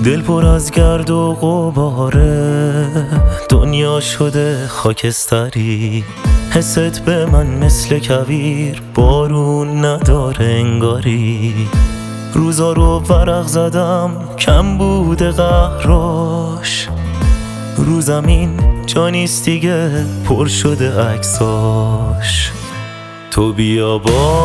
دل پر از گرد و غباره، دنیا شده خاکستری. حست به من مثل کویر، بارون نداره انگاری. روزا رو ورق زدم کم بوده قهراش، رو زمین جا نیست دیگه پر شده عکساش. تو بیا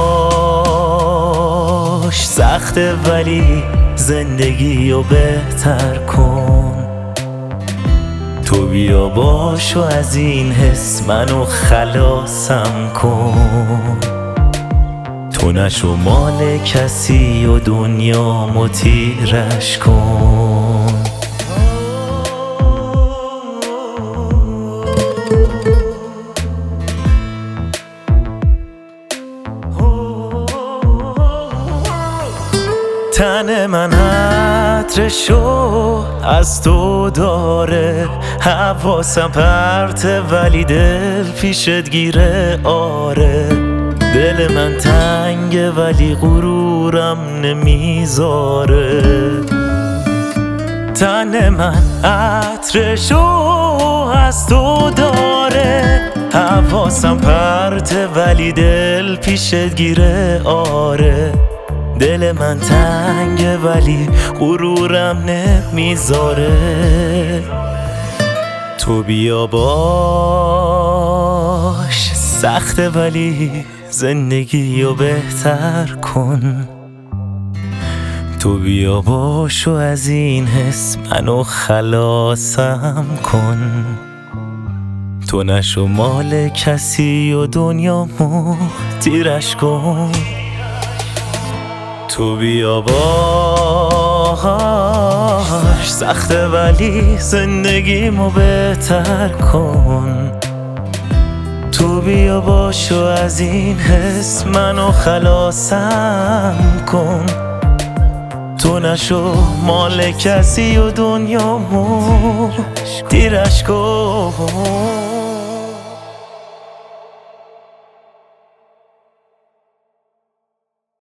باش، سخته ولی زندگی رو بهتر کن. تو بیا باش و از این حس منو خلاصم کن. تو نشو مال کسی و دنیامو تیرش کن. تن من عطرشو از تو داره، حواسم پرته ولی دل پیشت گیره. آره دل من تنگه ولی غرورم نمیذاره. تن من عطرشو از تو داره، حواسم پرته ولی دل پیشت گیره. آره دل من تنگه ولی غرورم نمیذاره. تو بیا باش، سخته ولی زندگی رو بهتر کن. تو بیا باش و از این حس منو خلاصم کن. تو نشو مال کسی و دنیامو تیرش کن. تو بیا باش، سخته ولی زندگیمو بهتر کن. تو بیا باش و از این حس منو خلاصم کن. تو نشو مال کسی و دنیامو تیرش کن.